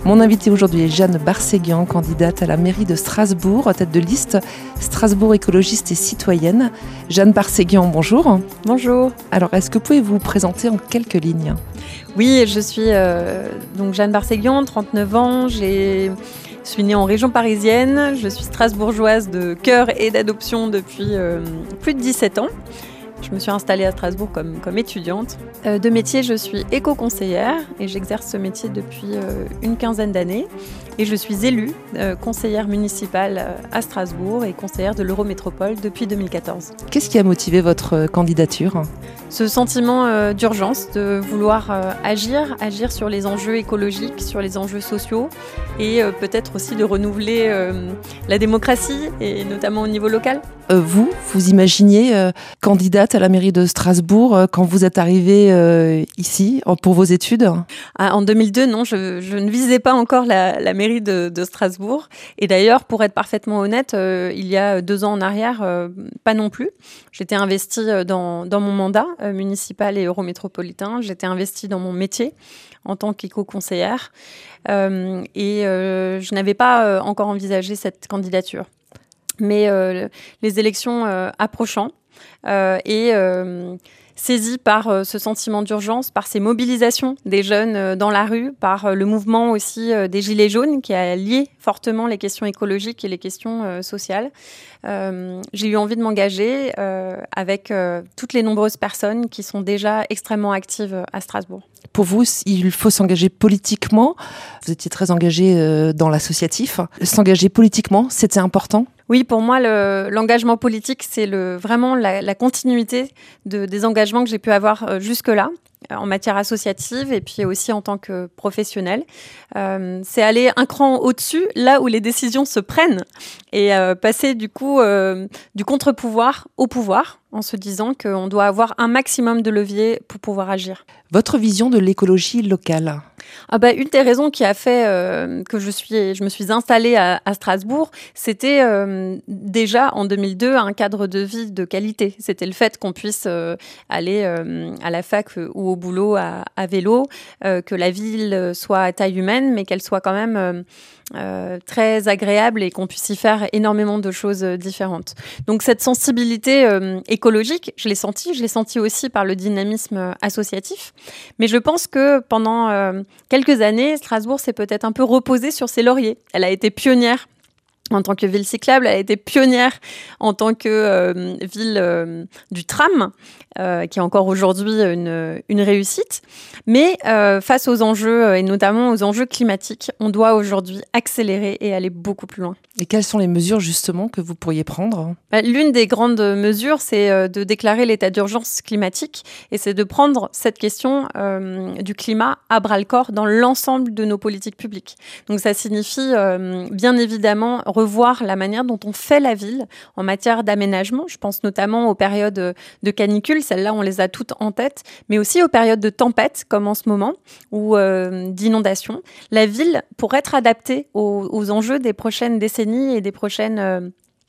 Mon invitée aujourd'hui est Jeanne Barséguian, candidate à la mairie de Strasbourg, tête de liste Strasbourg écologiste et citoyenne. Jeanne Barséguian, bonjour. Bonjour. Alors, est-ce que vous pouvez vous présenter en quelques lignes ? Oui, je suis donc Jeanne Barséguian, 39 ans. Je suis née en région parisienne. Je suis strasbourgeoise de cœur et d'adoption depuis plus de 17 ans. Je me suis installée à Strasbourg comme étudiante. De métier, je suis éco-conseillère et j'exerce ce métier depuis une quinzaine d'années. Et je suis élue conseillère municipale à Strasbourg et conseillère de l'Eurométropole depuis 2014. Qu'est-ce qui a motivé votre candidature ? Ce sentiment d'urgence, de vouloir agir sur les enjeux écologiques, sur les enjeux sociaux et peut-être aussi de renouveler la démocratie et notamment au niveau local. Vous imaginiez candidate à la mairie de Strasbourg quand vous êtes arrivée ici pour vos études ? En 2002, non, je ne visais pas encore la mairie de Strasbourg. Et d'ailleurs, pour être parfaitement honnête, il y a 2 ans en arrière, pas non plus. J'étais investie dans mon mandat municipal et eurométropolitain. J'étais investie dans mon métier en tant qu'éco-conseillère. Je n'avais pas encore envisagé cette candidature. Mais les élections approchant saisie par ce sentiment d'urgence, par ces mobilisations des jeunes dans la rue, par le mouvement aussi des Gilets jaunes qui a lié fortement les questions écologiques et les questions sociales. J'ai eu envie de m'engager avec toutes les nombreuses personnes qui sont déjà extrêmement actives à Strasbourg. Pour vous, il faut s'engager politiquement. Vous étiez très engagée dans l'associatif. S'engager politiquement, c'était important ? Oui, pour moi, l'engagement politique, c'est vraiment la continuité des engagements que j'ai pu avoir jusque-là, en matière associative et puis aussi en tant que professionnelle. C'est aller un cran au-dessus, là où les décisions se prennent, et passer du coup du contre-pouvoir au pouvoir, en se disant qu'on doit avoir un maximum de leviers pour pouvoir agir. Votre vision de l'écologie locale ? Une des raisons qui a fait que je me suis installée à Strasbourg, c'était déjà en 2002 un cadre de vie de qualité. C'était le fait qu'on puisse aller à la fac ou au boulot à vélo, que la ville soit à taille humaine, mais qu'elle soit quand même très agréable et qu'on puisse y faire énormément de choses différentes. Donc cette sensibilité écologique, je l'ai sentie aussi par le dynamisme associatif. Mais je pense que pendant quelques années, Strasbourg s'est peut-être un peu reposée sur ses lauriers. Elle a été pionnière en tant que ville cyclable, elle a été pionnière en tant que ville du tram, qui est encore aujourd'hui une réussite. Mais face aux enjeux, et notamment aux enjeux climatiques, on doit aujourd'hui accélérer et aller beaucoup plus loin. Et quelles sont les mesures justement que vous pourriez prendre ? L'une des grandes mesures, c'est de déclarer l'état d'urgence climatique, et c'est de prendre cette question du climat à bras-le-corps dans l'ensemble de nos politiques publiques. Donc ça signifie bien évidemment revoir la manière dont on fait la ville en matière d'aménagement. Je pense notamment aux périodes de canicule, celles-là on les a toutes en tête, mais aussi aux périodes de tempête comme en ce moment, ou d'inondations. La ville, pour être adaptée aux enjeux des prochaines décennies et des prochaines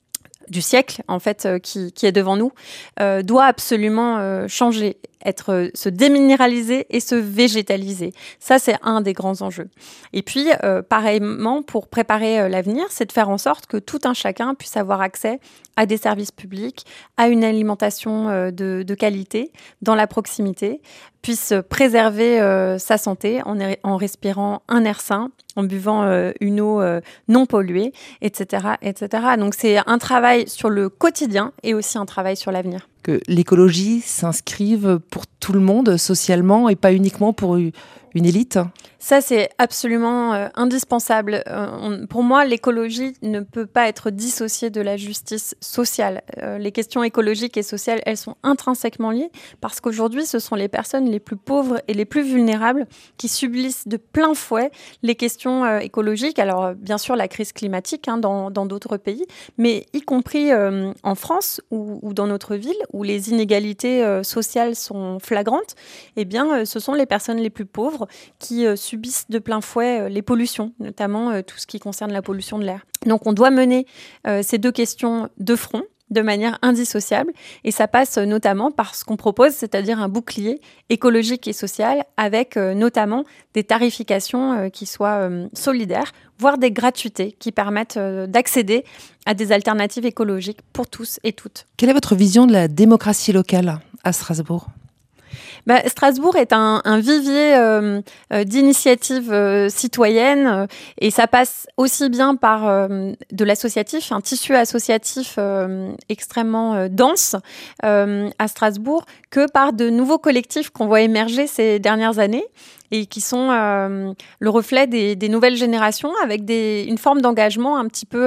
du siècle en fait qui est devant nous, doit absolument changer, se déminéraliser et se végétaliser. Ça, c'est un des grands enjeux. Et puis, pareillement, pour préparer l'avenir, c'est de faire en sorte que tout un chacun puisse avoir accès à des services publics, à une alimentation de qualité, dans la proximité, puisse préserver sa santé en respirant un air sain, en buvant une eau non polluée, etc., etc. Donc, c'est un travail sur le quotidien et aussi un travail sur l'avenir. Que l'écologie s'inscrive pour tout le monde socialement et pas uniquement pour une élite ? Ça, c'est absolument indispensable. Pour moi, l'écologie ne peut pas être dissociée de la justice sociale. Les questions écologiques et sociales, elles sont intrinsèquement liées parce qu'aujourd'hui, ce sont les personnes les plus pauvres et les plus vulnérables qui subissent de plein fouet les questions écologiques. Alors, bien sûr, la crise climatique dans d'autres pays, mais y compris en France ou dans notre ville où les inégalités sociales sont flagrantes, eh bien, ce sont les personnes les plus pauvres qui subissent de plein fouet les pollutions, notamment tout ce qui concerne la pollution de l'air. Donc on doit mener ces deux questions de front, de manière indissociable. Et ça passe notamment par ce qu'on propose, c'est-à-dire un bouclier écologique et social avec notamment des tarifications qui soient solidaires, voire des gratuités qui permettent d'accéder à des alternatives écologiques pour tous et toutes. Quelle est votre vision de la démocratie locale à Strasbourg ? Strasbourg est un vivier d'initiatives citoyennes et ça passe aussi bien par de l'associatif, un tissu associatif extrêmement dense à Strasbourg, que par de nouveaux collectifs qu'on voit émerger ces dernières années et qui sont le reflet des nouvelles générations avec une forme d'engagement un petit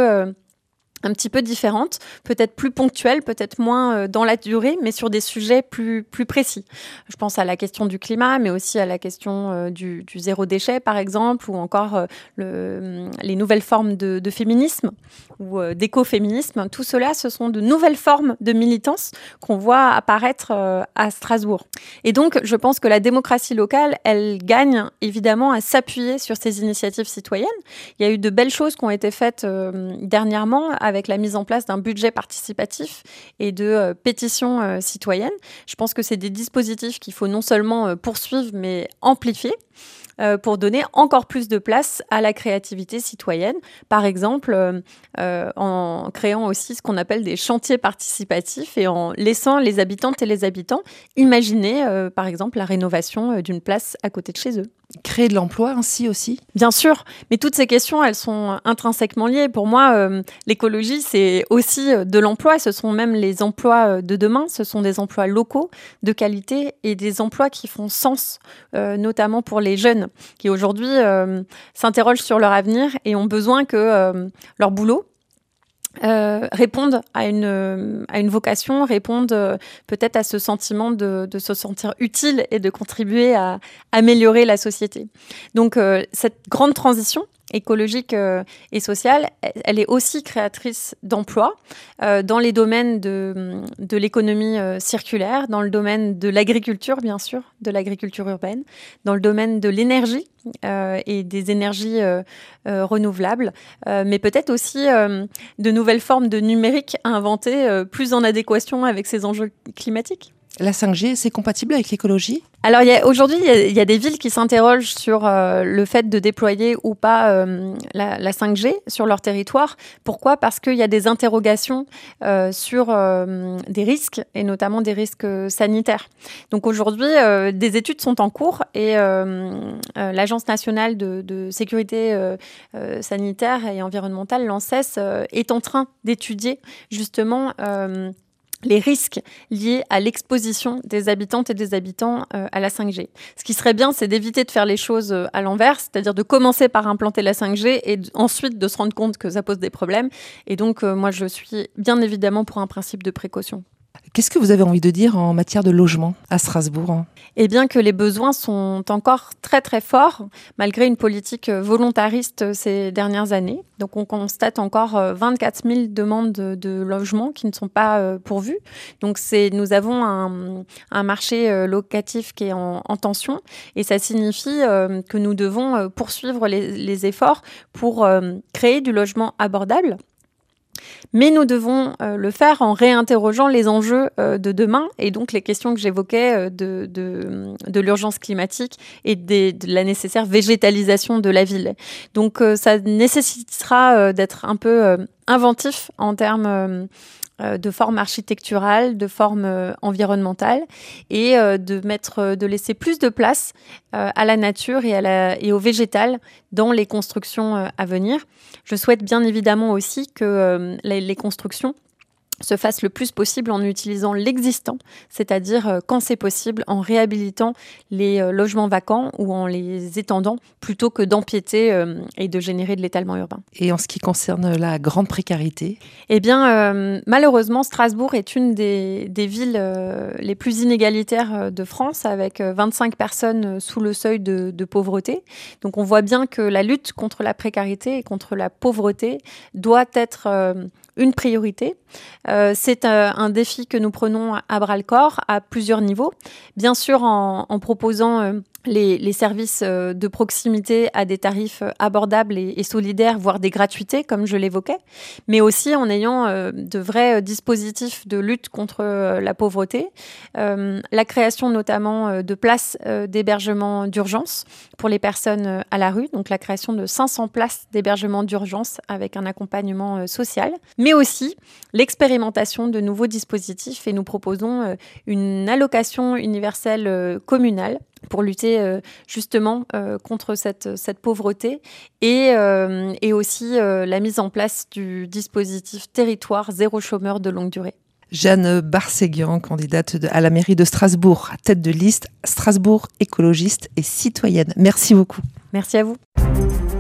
peu différente, peut-être plus ponctuelle, peut-être moins dans la durée, mais sur des sujets plus précis. Je pense à la question du climat, mais aussi à la question du zéro déchet, par exemple, ou encore les nouvelles formes de féminisme ou d'écoféminisme. Tout cela, ce sont de nouvelles formes de militance qu'on voit apparaître à Strasbourg. Et donc, je pense que la démocratie locale, elle gagne évidemment à s'appuyer sur ces initiatives citoyennes. Il y a eu de belles choses qui ont été faites dernièrement avec la mise en place d'un budget participatif et de pétitions citoyennes. Je pense que c'est des dispositifs qu'il faut non seulement poursuivre, mais amplifier pour donner encore plus de place à la créativité citoyenne. Par exemple, en créant aussi ce qu'on appelle des chantiers participatifs et en laissant les habitantes et les habitants imaginer, par exemple, la rénovation d'une place à côté de chez eux. Créer de l'emploi ainsi aussi ? Bien sûr, mais toutes ces questions, elles sont intrinsèquement liées. Pour moi, l'écologie, c'est aussi de l'emploi. Ce sont même les emplois de demain. Ce sont des emplois locaux, de qualité et des emplois qui font sens, notamment pour les jeunes qui aujourd'hui s'interrogent sur leur avenir et ont besoin que leur boulot répondent à une vocation, répondent peut-être à ce sentiment de se sentir utile et de contribuer à améliorer la société. Donc cette grande transition écologique et sociale, elle est aussi créatrice d'emplois dans les domaines de l'économie circulaire, dans le domaine de l'agriculture, bien sûr, de l'agriculture urbaine, dans le domaine de l'énergie et des énergies renouvelables, mais peut-être aussi de nouvelles formes de numérique à inventer plus en adéquation avec ces enjeux climatiques. La 5G, c'est compatible avec l'écologie ? Alors aujourd'hui, il y a des villes qui s'interrogent sur le fait de déployer ou pas la 5G sur leur territoire. Pourquoi ? Parce qu'il y a des interrogations sur des risques, et notamment des risques sanitaires. Donc aujourd'hui, des études sont en cours et l'Agence nationale de sécurité sanitaire et environnementale, l'ANSES, est en train d'étudier justement les risques liés à l'exposition des habitantes et des habitants à la 5G. Ce qui serait bien, c'est d'éviter de faire les choses à l'envers, c'est-à-dire de commencer par implanter la 5G et ensuite de se rendre compte que ça pose des problèmes. Et donc, moi, je suis bien évidemment pour un principe de précaution. Qu'est-ce que vous avez envie de dire en matière de logement à Strasbourg ? Eh bien que les besoins sont encore très très forts, malgré une politique volontariste ces dernières années. Donc on constate encore 24 000 demandes de logements qui ne sont pas pourvues. Donc nous avons un marché locatif qui est en tension et ça signifie que nous devons poursuivre les efforts pour créer du logement abordable. Mais nous devons le faire en réinterrogeant les enjeux de demain et donc les questions que j'évoquais de l'urgence climatique et de la nécessaire végétalisation de la ville. Donc ça nécessitera d'être un peu inventif en termes de forme architecturale, de forme environnementale et de laisser plus de place à la nature et au végétal dans les constructions à venir. Je souhaite bien évidemment aussi que les constructions se fasse le plus possible en utilisant l'existant, c'est-à-dire quand c'est possible en réhabilitant les logements vacants ou en les étendant plutôt que d'empiéter et de générer de l'étalement urbain. Et en ce qui concerne la grande précarité ? Eh bien, malheureusement, Strasbourg est une des villes les plus inégalitaires de France, avec 25 personnes sous le seuil de pauvreté. Donc on voit bien que la lutte contre la précarité et contre la pauvreté doit être une priorité. C'est un défi que nous prenons à bras-le-corps à plusieurs niveaux. Bien sûr, en proposant les services de proximité à des tarifs abordables et solidaires, voire des gratuités, comme je l'évoquais, mais aussi en ayant de vrais dispositifs de lutte contre la pauvreté, la création notamment de places d'hébergement d'urgence pour les personnes à la rue, donc la création de 500 places d'hébergement d'urgence avec un accompagnement social, mais aussi l'expérimentation de nouveaux dispositifs, et nous proposons une allocation universelle communale pour lutter justement contre cette pauvreté, et aussi la mise en place du dispositif territoire zéro chômeur de longue durée. Jeanne Barséguian, candidate à la mairie de Strasbourg, tête de liste Strasbourg écologiste et citoyenne. Merci beaucoup. Merci à vous.